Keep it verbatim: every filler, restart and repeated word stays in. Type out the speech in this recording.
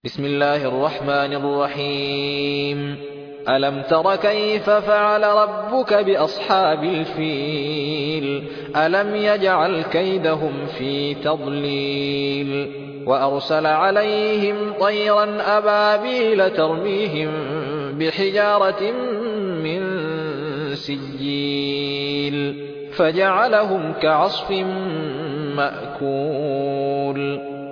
بسم الله الرحمن الرحيم. ألم تر كيف فعل ربك بأصحاب الفيل؟ ألم يجعل كيدهم في تضليل وأرسل عليهم طيرا أبابيل ترميهم بحجارة من سجيل فجعلهم كعصف مأكول